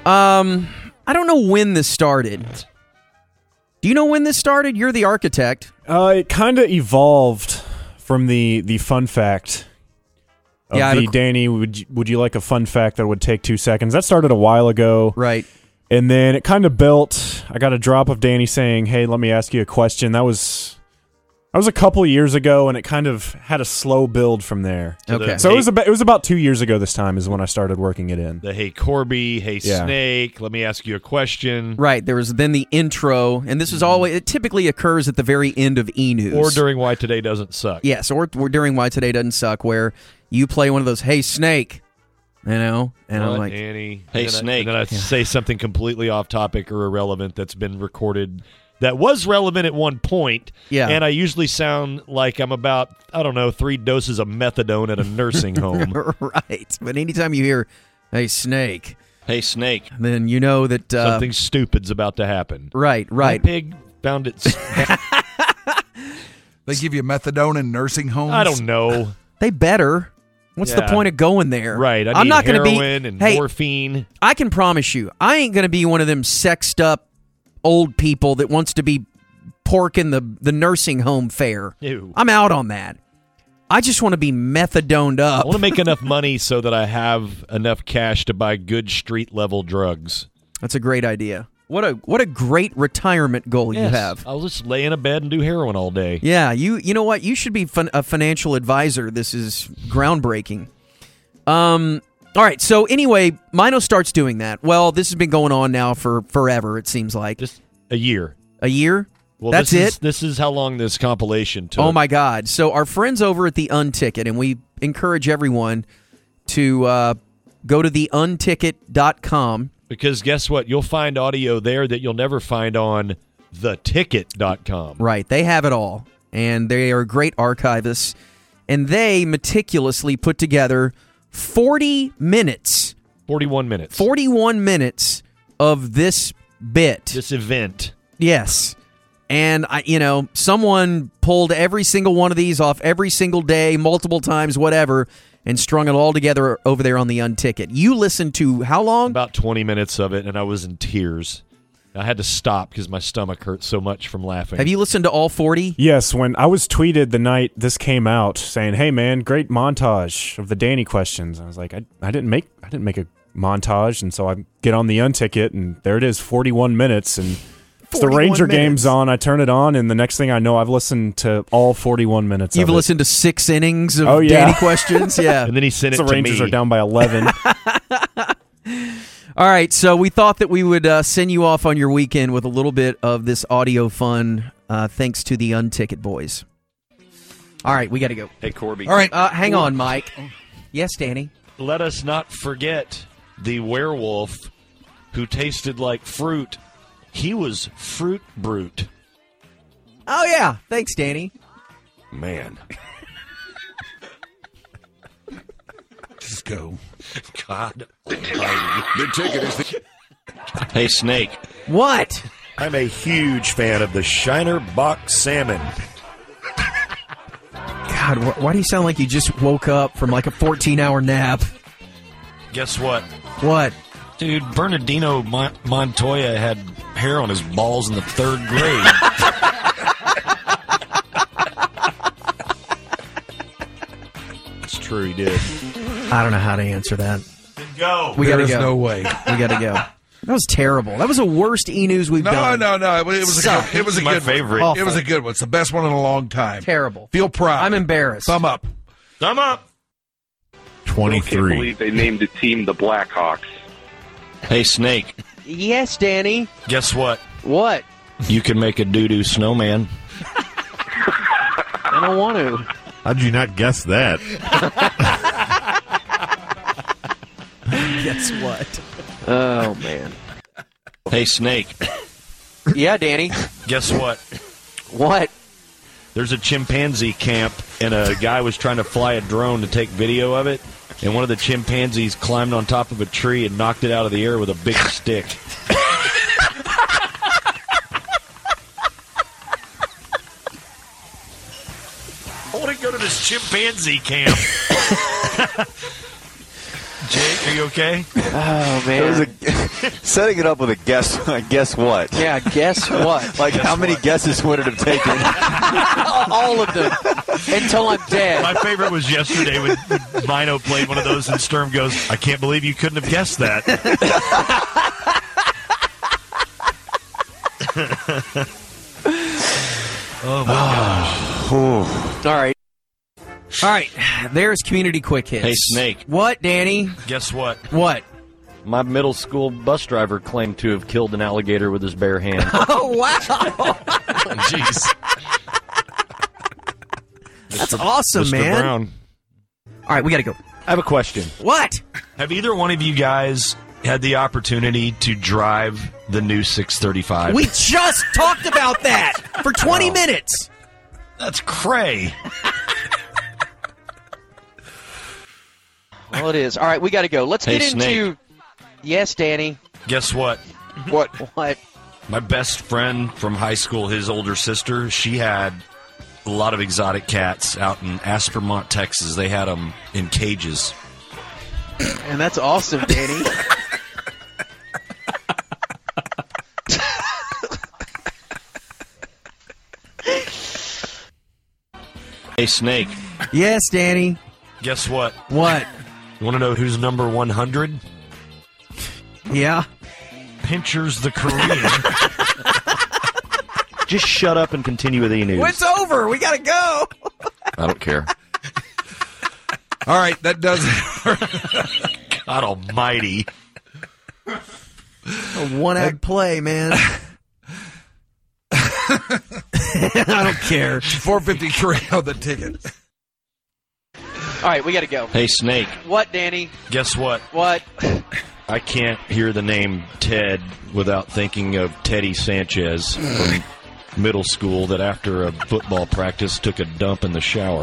I don't know when this started. Do you know when this started? You're the architect. It kind of evolved from the fun fact of Danny, would you like a fun fact that would take 2 seconds? That started a while ago. Right. And then it kind of built. I got a drop of Danny saying, hey, let me ask you a question. That was a couple years ago, and it kind of had a slow build from there. Okay. So it was about 2 years ago this time is when I started working it in. The hey Corby, hey Snake, let me ask you a question. Right. There was then the intro, and this is always, it typically occurs at the very end of E-News. Or during Why Today Doesn't Suck. Yes, or during Why Today Doesn't Suck, where you play one of those, hey Snake, and I'm like, Annie. Hey Snake. And then I say something completely off topic or irrelevant that's been recorded that was relevant at one point. Yeah. And I usually sound like I'm about, 3 doses of methadone at a nursing home. Right. But anytime you hear, hey Snake, then you know that something stupid's about to happen. Right. My pig found its... They give you methadone in nursing homes? I don't know. They better. What's the point of going there? Right. I'm not going to be and morphine. I can promise you, I ain't going to be one of them sexed up old people that wants to be porking the nursing home fare. Ew. I'm out on that. I just want to be methadoned up. I want to make enough money so that I have enough cash to buy good street level drugs. That's a great idea. What a great retirement goal you have. I'll just lay in a bed and do heroin all day. Yeah, you know what? You should be a financial advisor. This is groundbreaking. All right, so anyway, Mino starts doing that. Well, this has been going on now for forever, it seems like. Just a year. A year? Well, That's it? This is how long this compilation took. Oh, my God. So our friends over at The Unticket, and we encourage everyone to go to theunticket.com. Because guess what? You'll find audio there that you'll never find on theticket.com. Right. They have it all. And they are great archivists. And they meticulously put together 41 minutes of this bit. This event. Yes. And, someone pulled every single one of these off every single day, multiple times, whatever, and strung it all together over there on the Unticket. You listened to how long? About 20 minutes of it, and I was in tears. I had to stop because my stomach hurt so much from laughing. Have you listened to all 40? Yes, when I was tweeted the night this came out saying, "Hey man, great montage of the Danny questions." I was like, I didn't make a montage, and so I get on the Unticket, and there it is, 41 minutes, and it's the Ranger game's on. I turn it on, and the next thing I know, I've listened to all 41 minutes. You've listened to 6 innings of Danny questions, yeah. And then he sent it to me. The Rangers are down by 11. All right, so we thought that we would send you off on your weekend with a little bit of this audio fun, thanks to the Unticket boys. All right, we got to go. Hey, Corby. All right. Hang on, Mike. Yes, Danny? Let us not forget the werewolf who tasted like fruit. He was Fruit Brute. Oh, yeah. Thanks, Danny. Man. Just go. God. The ticket is the... Hey, Snake. What? I'm a huge fan of the Shiner Bock salmon. God, why do you sound like you just woke up from like a 14-hour nap? Guess what? What? Dude, Bernardino Montoya had hair on his balls in the 3rd grade. It's true, he did. I don't know how to answer that. Then go. We got to There is go. no way. We got to go. That was terrible. That was the worst E-News we've done. No. It was a my good favorite. one. It was a good one. It's the best one in a long time. Terrible. Feel proud. I'm embarrassed. Thumb up. Thumb up. 23. I can't believe they named the team the Blackhawks. Hey, Snake. Yes, Danny. Guess what? What? You can make a doo-doo snowman. I don't want to. How'd you not guess that? Guess what? Oh, man. Hey, Snake. Yeah, Danny. Guess what? What? There's a chimpanzee camp, and a guy was trying to fly a drone to take video of it, and one of the chimpanzees climbed on top of a tree and knocked it out of the air with a big stick. I want to go to this chimpanzee camp. Jake, are you okay? Oh, man. Setting it up with a guess what? Yeah, guess what? Like, how many guesses would it have taken? All of them. Until I'm dead. My favorite was yesterday when Mino played one of those and Sturm goes, I can't believe you couldn't have guessed that. Oh, my gosh. All right. All right, there's community quick hits. Hey, Snake. What, Danny? Guess what? What? My middle school bus driver claimed to have killed an alligator with his bare hand. Oh, wow. Jeez. That's awesome, Mr. man. Brown. All right, we got to go. I have a question. What? Have either one of you guys had the opportunity to drive the new 635? We just talked about that for 20 minutes. That's cray. Well, it is. All right, we got to go. Let's Hey, get Snake. into. Yes, Danny. Guess what? What? What? My best friend from high school, his older sister, she had a lot of exotic cats out in Aspermont, Texas. They had them in cages. And that's awesome, Danny. Hey, Snake. Yes, Danny. Guess what? What? You want to know who's number 100? Yeah. Pinchers the Korean. Just shut up and continue with the news. It's over. We got to go. I don't care. All right, that does it. God almighty. A one-act play, man. I don't care. 453 on the ticket. All right, we got to go. Hey, Snake. What, Danny? Guess what? What? I can't hear the name Ted without thinking of Teddy Sanchez from middle school that after a football practice took a dump in the shower.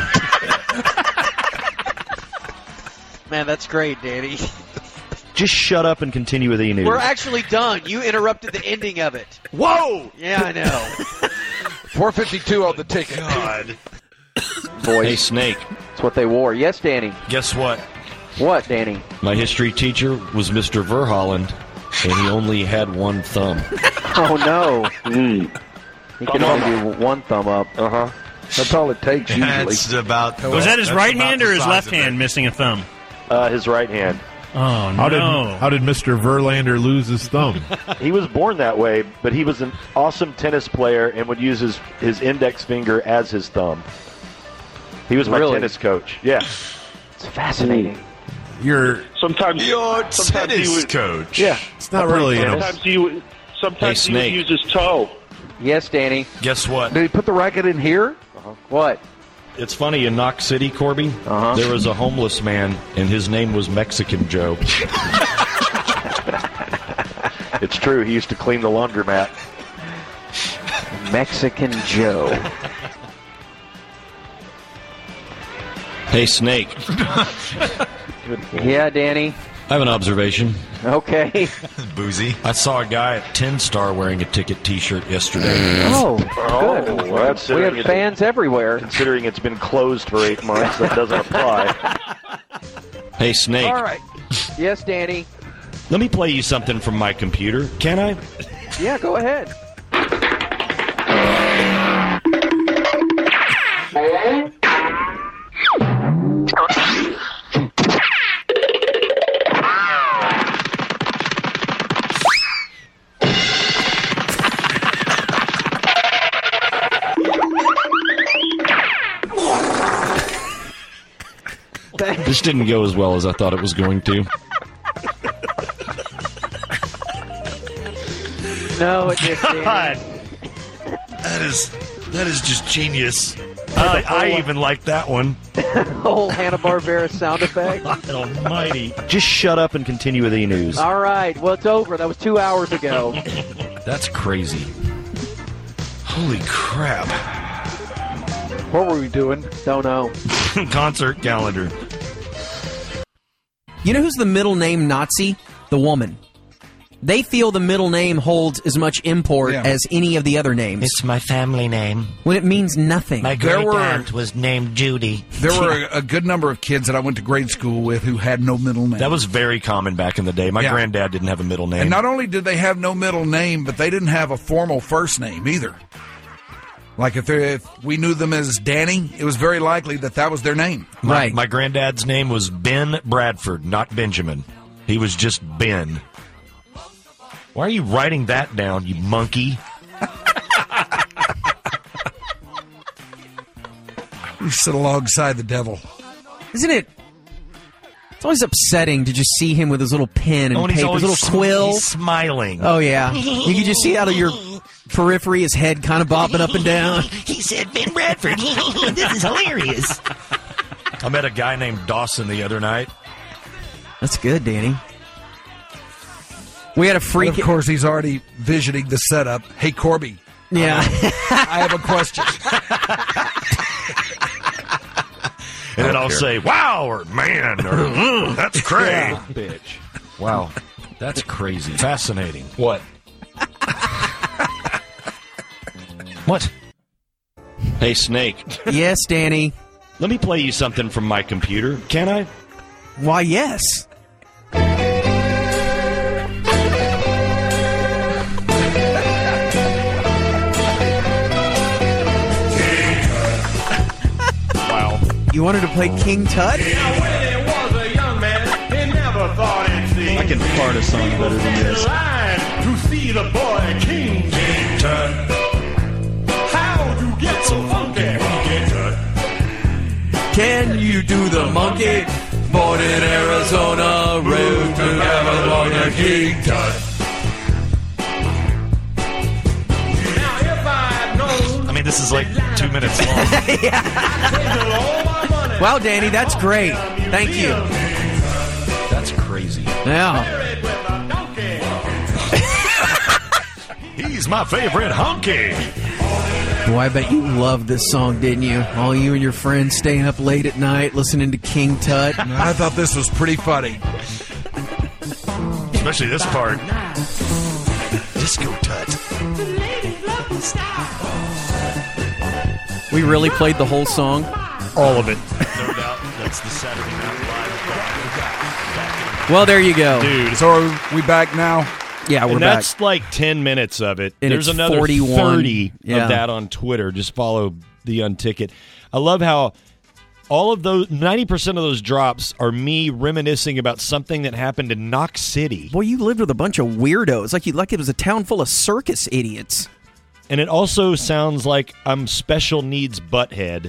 Man, that's great, Danny. Just shut up and continue with the news. We're actually done. You interrupted the ending of it. Whoa! Yeah, I know. 452 on the ticket. God. Boys. Hey, Snake. That's what they wore. Yes, Danny. Guess what? What, Danny? My history teacher was Mr. Verholland, and he only had one thumb. Oh, no. He can only do one thumb up. Uh-huh. That's all it takes usually. That's about. Was that his that's right about hand the or his size left of it. hand missing a thumb? His right hand. Oh, no. How did Mr. Verlander lose his thumb? He was born that way, but he was an awesome tennis player and would use his index finger as his thumb. He was my tennis coach. Yeah. It's fascinating. Sometimes Your sometimes he tennis would, coach. Yeah. It's not really, Sometimes he would Snake. use his toe. Yes, Danny. Guess what? Did he put the racket in here? What? It's funny, in Knox City, Corby, there was a homeless man, and his name was Mexican Joe. It's true. He used to clean the laundromat. Mexican Joe. Hey, Snake. Yeah, Danny. I have an observation. Okay. Boozy. I saw a guy at 10 Star wearing a Ticket T-shirt yesterday. Oh, good. Well, We have fans everywhere. Considering it's been closed for 8 months, that doesn't apply. Hey, Snake. All right. Yes, Danny. Let me play you something from my computer. Can I? Yeah, go ahead. This didn't go as well as I thought it was going to. No, it didn't. God. That is just genius. I even like that one. Whole Hanna-Barbera sound effect. God almighty. Just shut up and continue with the news. All right. Well, it's over. That was 2 hours ago. That's crazy. Holy crap. What were we doing? Don't know. Concert calendar. You know who's the middle name Nazi? The woman. They feel the middle name holds as much import as any of the other names. It's my family name. When it means nothing. My great aunt was named Judy. There were a good number of kids that I went to grade school with who had no middle name. That was very common back in the day. My granddad didn't have a middle name. And not only did they have no middle name, but they didn't have a formal first name either. Like if we knew them as Danny, it was very likely that was their name. My granddad's name was Ben Bradford, not Benjamin. He was just Ben. Why are you writing that down, you monkey? You sit alongside the devil. Isn't it? It's always upsetting to just see him with his little pen and paper, his little quill. He's smiling. Oh, yeah. You can just see out of your periphery his head kind of bobbing up and down. He said, Ben Bradford. This is hilarious. I met a guy named Dawson the other night. That's good, Danny. We had a freak. And of course, he's already visioning the setup. Hey, Corby. Yeah. I have a question. And then I'll say, wow, or man, or that's crazy. Yeah. Bitch. Wow. That's crazy. Fascinating. What? What? Hey, Snake. Yes, Danny. Let me play you something from my computer. Can I? Why, yes. You wanted to play King Tut? I can part a song better than this. To see the boy King Tut. How you get so funky? Can you do the monkey? Born in Arizona, raised in California, King Tut. I mean, this is like 2 minutes long. Wow, Danny, that's great. Thank you. That's crazy. Yeah. He's my favorite honky. Boy, I bet you loved this song, didn't you? All you and your friends staying up late at night listening to King Tut. I thought this was pretty funny. Especially this part. Disco Tut. We really played the whole song? All of it. No doubt. That's the Saturday Night Live. Well, there you go. Dude. So are we back now? Yeah, we're and back. that's like 10 minutes of it. And There's it's another 41. 30 Yeah. of that on Twitter. Just follow the Unticket. I love how all of those, 90% of those drops are me reminiscing about something that happened in Knox City. Boy, you lived with a bunch of weirdos. Like it was a town full of circus idiots. And it also sounds like I'm special needs butthead.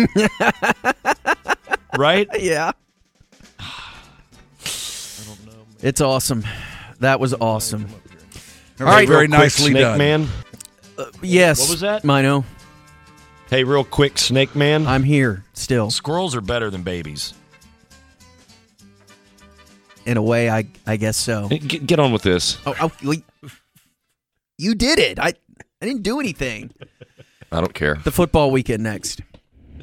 Right? Yeah. It's awesome. That was awesome. All right, very nicely Snake done. Man. Yes. What was that? Mino. Hey, real quick, Snake Man. I'm here still. Squirrels are better than babies. In a way, I guess so. Get on with this. You did it. I didn't do anything. I don't care. The football weekend next.